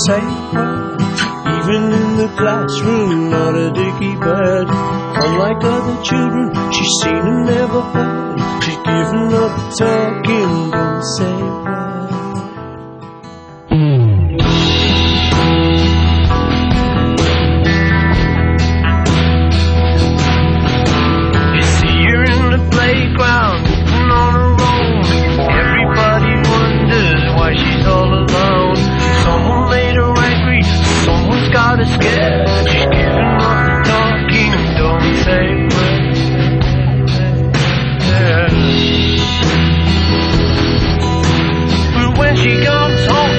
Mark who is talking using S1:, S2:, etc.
S1: take pride. Even in the classroom, not a dicky bird. Unlike other children, she's seen and never heard. She's given up talking